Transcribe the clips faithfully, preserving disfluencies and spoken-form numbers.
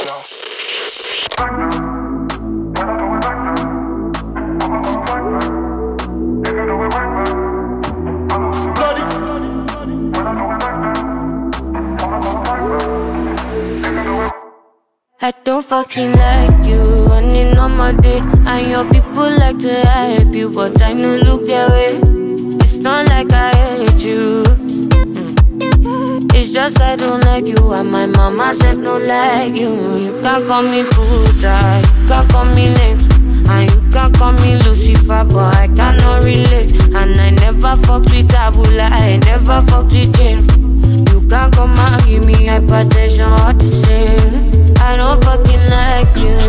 I don't fucking like you, running on my day. And your people like to hype you, but I no look their way. It's not like I hate you, mm. It's just I don't like you, and my mama said no like you. You can't call me puta, you can't call me names, and you can't call me Lucifer, but I cannot relate. And I never fucked with Tabula, I never fucked with James. You can't come and give me hypertension all the same. I don't fucking like you.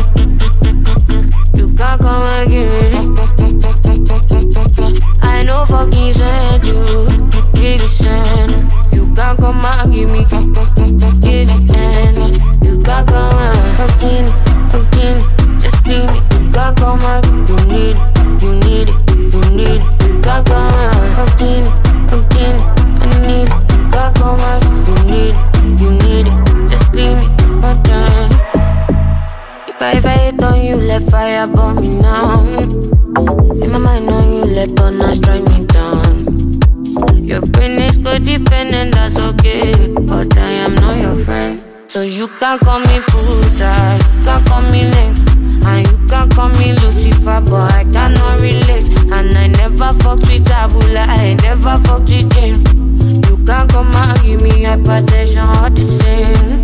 You can't come and give me. I know fucking send you. Really send. You can't come and give me. Get it end. You can't come and fucking fucking just leave me. You can't come and you need it. You need it. You need it. You can't come and fucking fucking I need it. You can't come and you need it. You need it. Just leave me. If I, if I hate on you, let fire burn me now. In my mind on you, let thunder strike me down. Your brain is codependent, that's okay, but I am not your friend. So you can't call me puta, you can't call me names, and you can't call me Lucifer, but I cannot relate. And I never fucked with Tabula, I never fucked with James. You can't come and give me hypertension all the same.